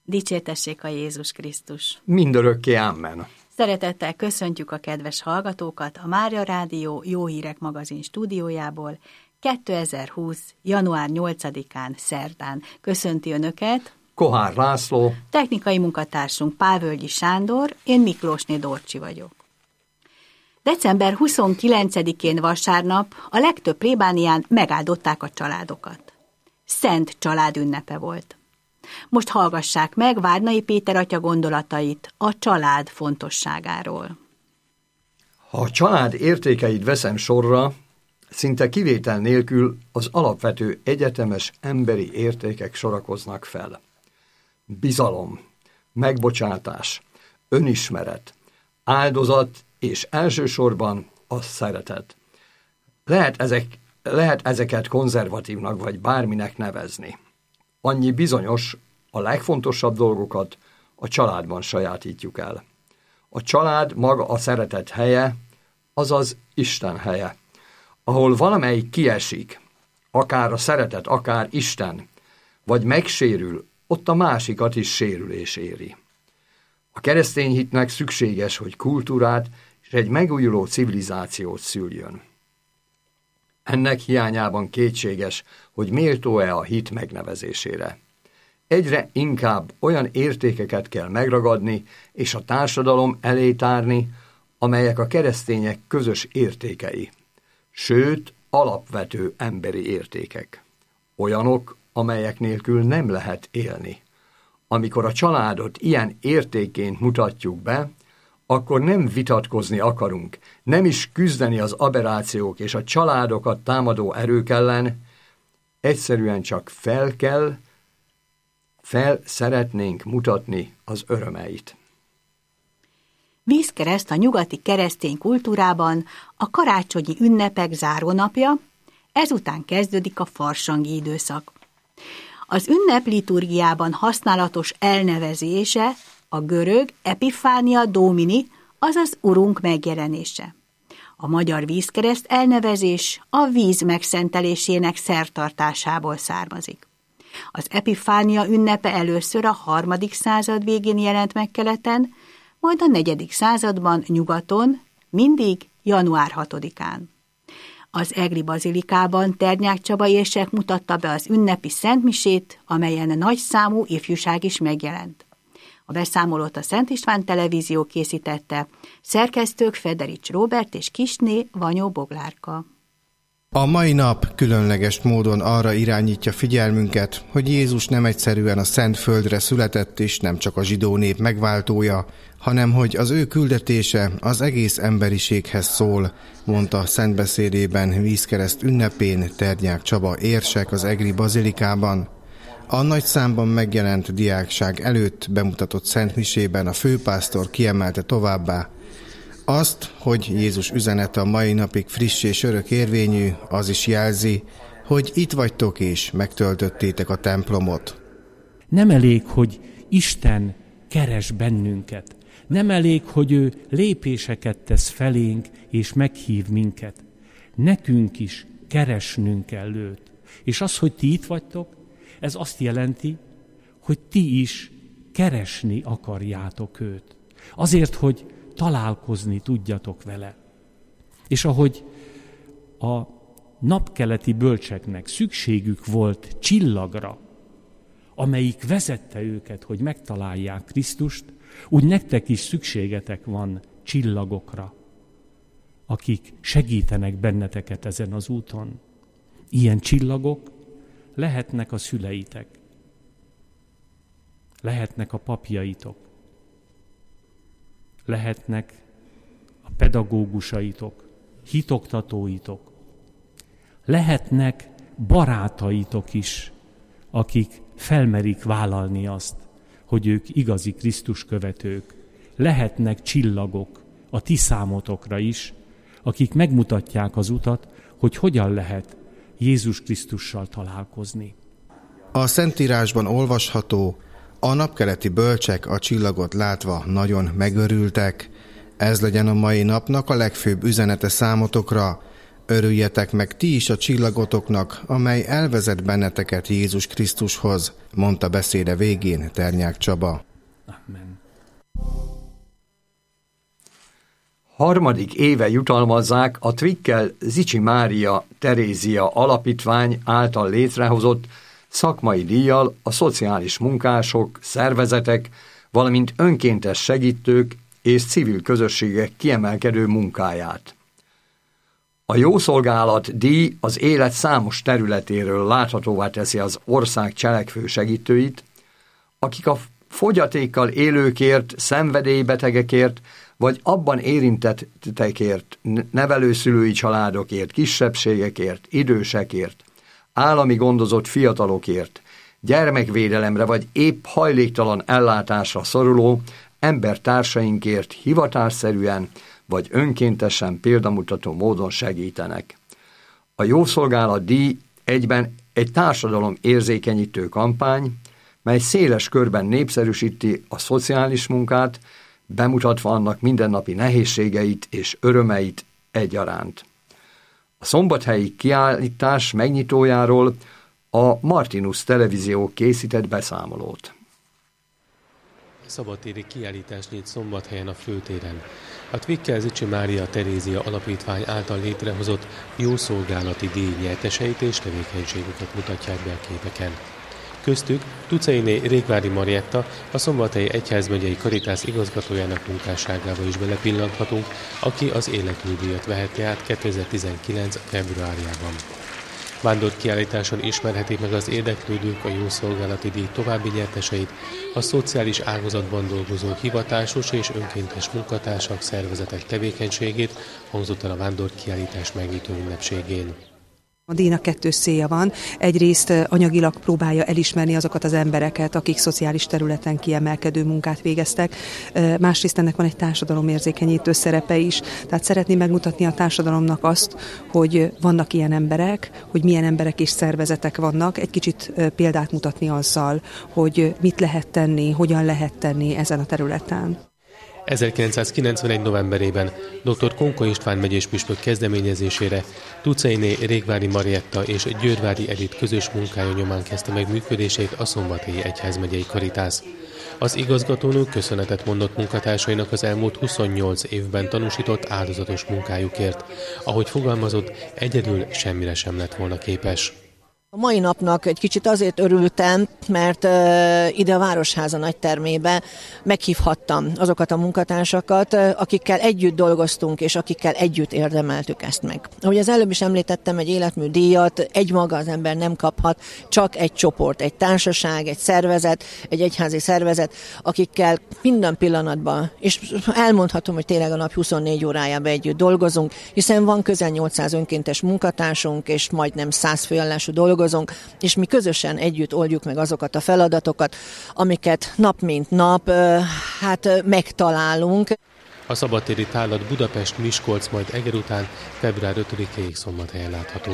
Dicsértessék a Jézus Krisztus! Mindörökké amen. Szeretettel köszöntjük a kedves hallgatókat a Mária Rádió Jó Hírek magazin stúdiójából 2020. január 8-án szerdán. Köszönti Önöket Kohár László, technikai munkatársunk Pávölgyi Sándor, én Miklósné Dorcsi vagyok. December 29-én vasárnap a legtöbb plébánián megáldották a családokat. Szent család ünnepe volt. Most hallgassák meg Várnai Péter atya gondolatait a család fontosságáról. Ha a család értékeit veszem sorra, szinte kivétel nélkül az alapvető egyetemes emberi értékek sorakoznak fel. Bizalom, megbocsátás, önismeret, áldozat és elsősorban a szeretet. Lehet ezeket konzervatívnak vagy bárminek nevezni. Annyi bizonyos, a legfontosabb dolgokat a családban sajátítjuk el. A család maga a szeretet helye, azaz Isten helye, ahol valamelyik kiesik, akár a szeretet, akár Isten, vagy megsérül, ott a másikat is sérülés éri. A keresztény hitnek szükséges, hogy kultúrát és egy megújuló civilizációt szüljön. Ennek hiányában kétséges, hogy méltó-e a hit megnevezésére. Egyre inkább olyan értékeket kell megragadni és a társadalom elé tárni, amelyek a keresztények közös értékei, sőt, alapvető emberi értékek. Olyanok, amelyek nélkül nem lehet élni. Amikor a családot ilyen értékként mutatjuk be, akkor nem vitatkozni akarunk, nem is küzdeni az aberrációk és a családokat támadó erők ellen, egyszerűen csak fel szeretnénk mutatni az örömeit. Vízkereszt a nyugati keresztény kultúrában a karácsonyi ünnepek zárónapja, ezután kezdődik a farsangi időszak. Az ünnep liturgiában használatos elnevezése a görög Epifánia Domini, azaz Urunk megjelenése. A magyar vízkereszt elnevezés a víz megszentelésének szertartásából származik. Az Epifánia ünnepe először a 3. század végén jelent meg keleten, majd a 4. században nyugaton, mindig január 6-án. Az egri bazilikában Ternyák Csaba érsek mutatta be az ünnepi szentmisét, amelyen nagy számú ifjúság is megjelent. A beszámolót a Szent István Televízió készítette, szerkesztők Federics Róbert és Kisné Vanyó Boglárka. A mai nap különleges módon arra irányítja figyelmünket, hogy Jézus nem egyszerűen a szent földre született és nem csak a zsidó nép megváltója, hanem hogy az ő küldetése az egész emberiséghez szól, mondta szentbeszédében vízkereszt ünnepén Ternyák Csaba érsek az egri bazilikában. A nagy számban megjelent diákság előtt bemutatott szentmisében a főpásztor kiemelte továbbá azt, hogy Jézus üzenete a mai napig friss és örök érvényű, az is jelzi, hogy itt vagytok és megtöltöttétek a templomot. Nem elég, hogy Isten keres bennünket. Nem elég, hogy ő lépéseket tesz felénk és meghív minket. Nekünk is keresnünk kell őt. És az, hogy ti itt vagytok, ez azt jelenti, hogy ti is keresni akarjátok őt. Azért, hogy találkozni tudjatok vele. És ahogy a napkeleti bölcseknek szükségük volt csillagra, amelyik vezette őket, hogy megtalálják Krisztust, úgy nektek is szükségetek van csillagokra, akik segítenek benneteket ezen az úton. Ilyen csillagok lehetnek a szüleitek, lehetnek a papjaitok, lehetnek a pedagógusaitok, hitoktatóitok, lehetnek barátaitok is, akik felmerik vállalni azt, hogy ők igazi Krisztus követők. Lehetnek csillagok a ti számotokra is, akik megmutatják az utat, hogy hogyan lehet Jézus Krisztussal találkozni. A Szentírásban olvasható, a napkeleti bölcsek a csillagot látva nagyon megörültek. Ez legyen a mai napnak a legfőbb üzenete számotokra. Örüljetek meg ti is a csillagotoknak, amely elvezet benneteket Jézus Krisztushoz, mondta beszéde végén Ternyák Csaba. Amen. Harmadik éve jutalmazzák a Twickel Zichy Mária Terézia Alapítvány által létrehozott szakmai díjjal a szociális munkások, szervezetek, valamint önkéntes segítők és civil közösségek kiemelkedő munkáját. A jószolgálat díj az élet számos területéről láthatóvá teszi az ország cselekvő segítőit, akik a fogyatékkal élőkért, szenvedélybetegekért, vagy abban érintettekért, nevelőszülői családokért, kisebbségekért, idősekért, állami gondozott fiatalokért, gyermekvédelemre vagy épp hajléktalan ellátásra szoruló embertársainkért hivatásszerűen vagy önkéntesen példamutató módon segítenek. A jószolgálat díj egyben egy társadalom érzékenyítő kampány, mely széles körben népszerűsíti a szociális munkát, bemutatva annak mindennapi nehézségeit és örömeit egyaránt. A szombathelyi kiállítás megnyitójáról a Martinus Televízió készített beszámolót. Szabadtéri kiállítás nyílt Szombathelyen a főtéren. A Twickel Zichy Mária Terézia Alapítvány által létrehozott jószolgálati díj nyerteseit és tevékenységüket mutatják be a képeken. Köztük Tucainé Régvári Marietta, a Szombathelyi Egyházmegyei Caritas igazgatójának munkásságába is belepillanthatunk, aki az életműdíjat vehette át 2019. februárjában. Vándorkiállításon ismerhetik meg az érdeklődők a jószolgálati díj további nyerteseit, a szociális ágazatban dolgozó hivatásos és önkéntes munkatársak, szervezetek tevékenységét, hangzott el a vándorkiállítás megnyitó ünnepségén. A díjnak kettős célja van. Egyrészt anyagilag próbálja elismerni azokat az embereket, akik szociális területen kiemelkedő munkát végeztek. Másrészt ennek van egy társadalomérzékenyítő szerepe is. Tehát szeretném megmutatni a társadalomnak azt, hogy vannak ilyen emberek, hogy milyen emberek és szervezetek vannak. Egy kicsit példát mutatni azzal, hogy mit lehet tenni, hogyan lehet tenni ezen a területen. 1991. novemberében dr. Konko István megyés püspök kezdeményezésére Tucainé Régvári Marietta és Győrvári Edith közös munkája nyomán kezdte meg működését a Szombathelyi Egyházmegyei Caritas. Az igazgatónő köszönetet mondott munkatársainak az elmúlt 28 évben tanúsított áldozatos munkájukért. Ahogy fogalmazott, egyedül semmire sem lett volna képes. A mai napnak egy kicsit azért örültem, mert ide a Városháza nagytermébe meghívhattam azokat a munkatársakat, akikkel együtt dolgoztunk, és akikkel együtt érdemeltük ezt meg. Ahogy az előbb is említettem, egy életműdíjat egymaga az ember nem kaphat, csak egy csoport, egy társaság, egy szervezet, egy egyházi szervezet, akikkel minden pillanatban, és elmondhatom, hogy tényleg a nap 24 órájában együtt dolgozunk, hiszen van közel 800 önkéntes munkatársunk, és majdnem 100 főállású dolgozunk, és mi közösen együtt oldjuk meg azokat a feladatokat, amiket nap mint nap megtalálunk. A szabadtéri tárlat Budapest, Miskolc, majd Eger után február 5-ig Szombathelyen látható.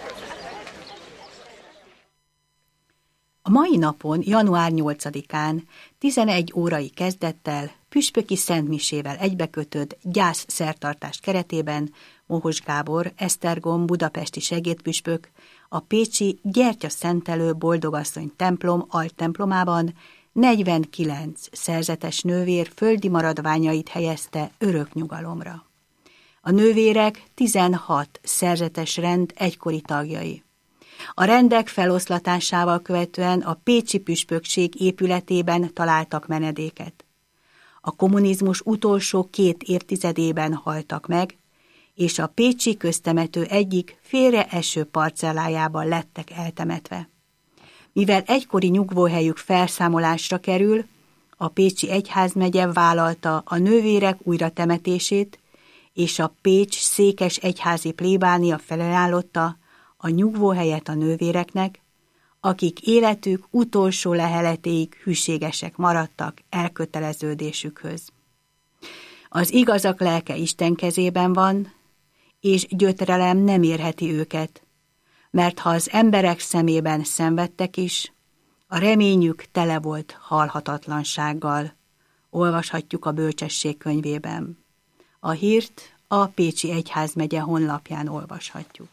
A mai napon, január 8-án 11 órai kezdettel, püspöki szentmisével egybekötött gyászszertartás keretében Mohos Gábor, Esztergom budapesti segédpüspök a pécsi Gyertyaszentelő Boldogasszony templom altemplomában 49 szerzetes nővér földi maradványait helyezte örök nyugalomra. A nővérek 16 szerzetes rend egykori tagjai. A rendek feloszlatásával követően a pécsi püspökség épületében találtak menedéket. A kommunizmus utolsó 2 évtizedében haltak meg, és a pécsi köztemető egyik félreeső parcellájában lettek eltemetve. Mivel egykori nyugvóhelyük felszámolásra kerül, a pécsi egyházmegye vállalta a nővérek újratemetését, és a Pécs székes egyházi plébánia felajánlotta a nyugvóhelyet a nővéreknek, akik életük utolsó leheletéig hűségesek maradtak elköteleződésükhöz. Az igazak lelke Isten kezében van, és gyötrelem nem érheti őket, mert ha az emberek szemében szenvedtek is, a reményük tele volt halhatatlansággal, olvashatjuk a Bölcsesség könyvében. A hírt a Pécsi Egyházmegye honlapján olvashatjuk.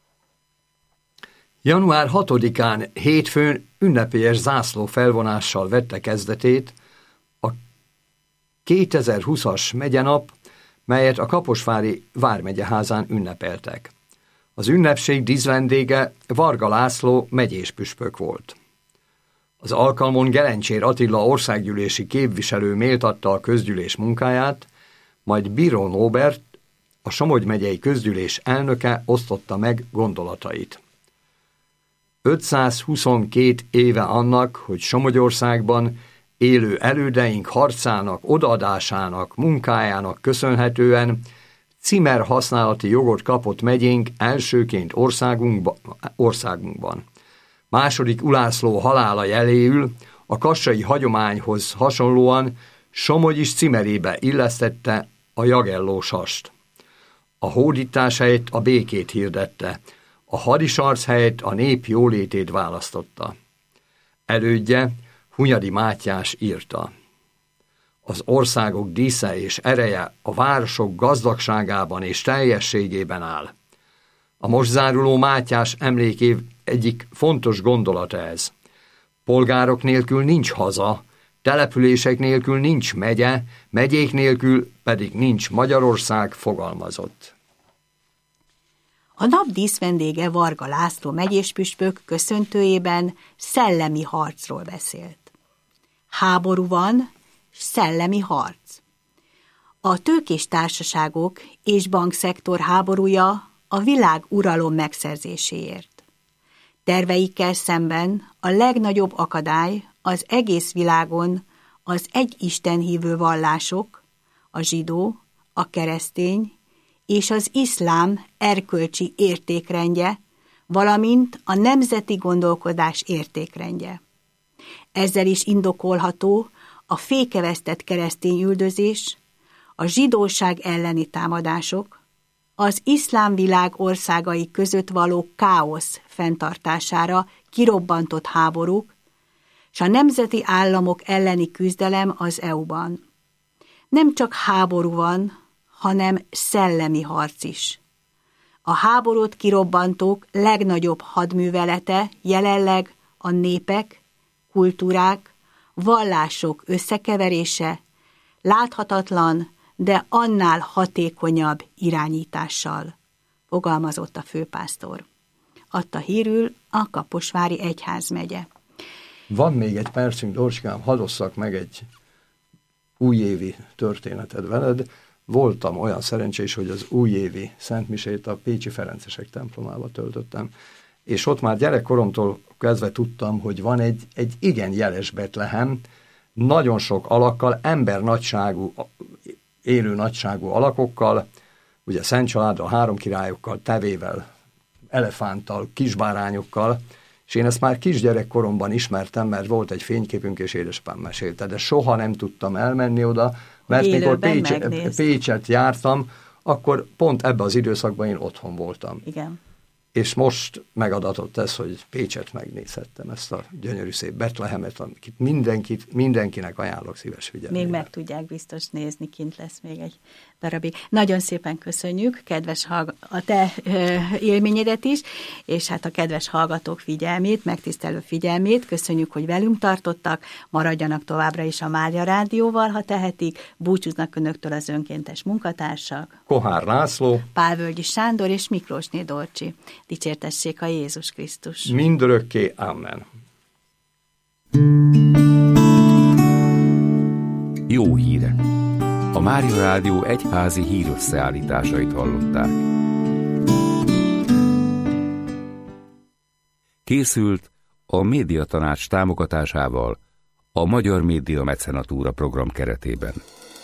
Január 6-án hétfőn ünnepélyes zászló felvonással vette kezdetét a 2020-as megyenap, melyet a Kaposvári Vármegyeházán ünnepeltek. Az ünnepség díszvendége Varga László megyéspüspök volt. Az alkalmon Gelencsér Attila országgyűlési képviselő méltatta a közgyűlés munkáját, majd Bíró Nóbert, a Somogy megyei közgyűlés elnöke osztotta meg gondolatait. 522 éve annak, hogy Somogyországban élő elődeink harcának, odaadásának, munkájának köszönhetően címer használati jogot kapott megyénk elsőként országunkban. Második Ulászló halála jeléül a kassai hagyományhoz hasonlóan Somogy is címerébe illesztette a jagelló sast. A hódítás helyett a békét hirdette, a hadisarc helyett a nép jólétét választotta. Elődje Hunyadi Mátyás írta: az országok dísze és ereje a városok gazdagságában és teljességében áll. A most záruló Mátyás emlékév egyik fontos gondolata ez. Polgárok nélkül nincs haza, települések nélkül nincs megye, megyék nélkül pedig nincs Magyarország, fogalmazott. A nap díszvendége Varga László megyéspüspök köszöntőjében szellemi harcról beszélt. Háború van, szellemi harc. A tőkés társaságok és bankszektor háborúja a világ uralom megszerzéséért. Terveikkel szemben a legnagyobb akadály az egész világon az egy istenhívő vallások, a zsidó, a keresztény és az iszlám erkölcsi értékrendje, valamint a nemzeti gondolkodás értékrendje. Ezzel is indokolható a fékevesztett keresztény üldözés, a zsidóság elleni támadások, az iszlám világ országai között való káosz fenntartására kirobbantott háborúk, s a nemzeti államok elleni küzdelem az EU-ban. Nem csak háború van, hanem szellemi harc is. A háborút kirobbantók legnagyobb hadművelete jelenleg a népek, kultúrák, vallások összekeverése, láthatatlan, de annál hatékonyabb irányítással, fogalmazott a főpásztor. Adta hírül a Kaposvári Egyházmegye. Van még egy percünk, Dorcsikám, hadd osszak meg egy újévi történeted veled. Voltam olyan szerencsés, hogy az újévi szentmisét a pécsi ferencesek templomába töltöttem, és ott már gyerekkoromtól kezdve tudtam, hogy van egy igen jeles Betlehem, nagyon sok alakkal, embernagyságú, élő nagyságú alakokkal, ugye Szent Családdal, három királyokkal, tevével, elefánttal, kisbárányokkal, és én ezt már kisgyerekkoromban ismertem, mert volt egy fényképünk, és édesapám mesélte, de soha nem tudtam elmenni oda, mert mikor Pécset jártam, akkor pont ebben az időszakban én otthon voltam. Igen. És most megadatott ez, hogy Pécset megnézhettem, ezt a gyönyörű szép Betlehemet, amit mindenkinek ajánlok szíves figyelmére. Még meg tudják biztos nézni, kint lesz még egy darabig. Nagyon szépen köszönjük, kedves a te élményedet is, és hát a kedves hallgatók figyelmét, megtisztelő figyelmét. Köszönjük, hogy velünk tartottak, maradjanak továbbra is a Mária Rádióval, ha tehetik. Búcsúznak önöktől az önkéntes munkatársak. Kohár László, Pálvölgyi Sándor és Miklósné Dorcsi. Dicsértessék a Jézus Krisztus. Mindörökké, amen. Jó hírek! A Mária Rádió egyházi hírösszeállításait hallották. Készült a Médiatanács támogatásával a Magyar Média Mecenatúra program keretében.